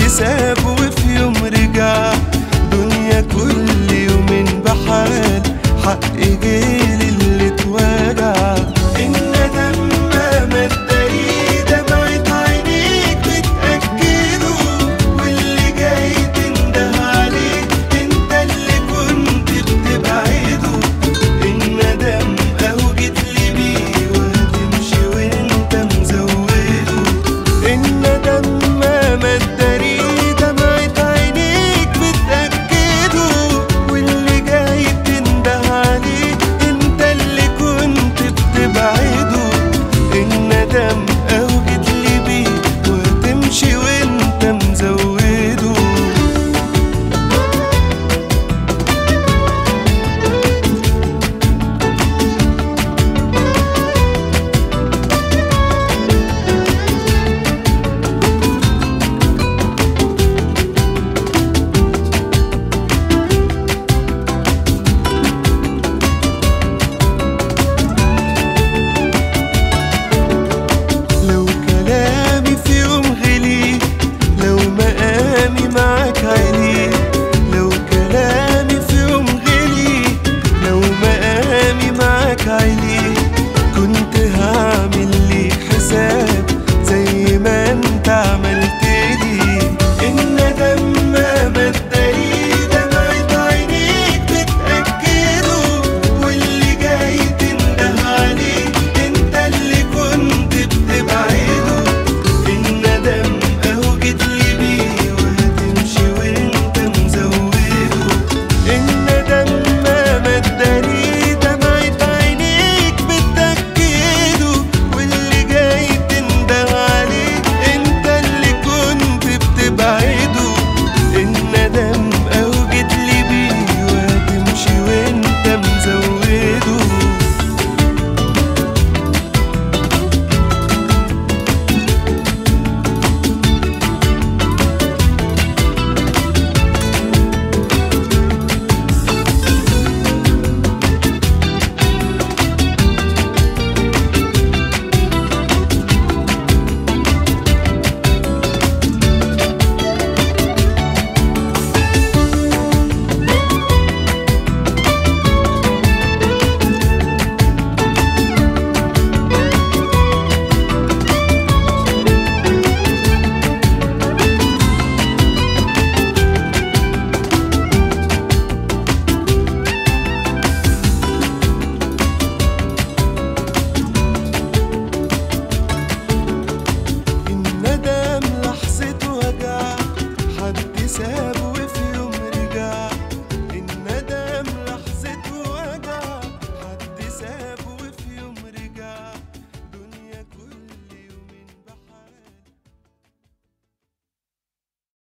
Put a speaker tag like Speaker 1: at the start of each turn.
Speaker 1: ساب وفي يوم رجع، دنيا كل يومين بحال، حقي جيل اللي اتوجع. الندم مهما تداري دمعة عينيك بتأكده، واللي جاي تنده عليه انت اللي كنت بتبعده. الندم اهو جيتلي بيه وهتمشي وانت مزوده. الندم مهما تداري دمعة عينيك بتأكده، واللي جاي تنده عليه انت اللي كنت بتبعده. الندم اهو جيتلي بيه وهتمشي وانت مزوده. لو كلامي في يوم غلي، لو مقامي معاك عالي، لو كلامي في يوم غلي، لو مقامي معاك عالي، كنت هعمل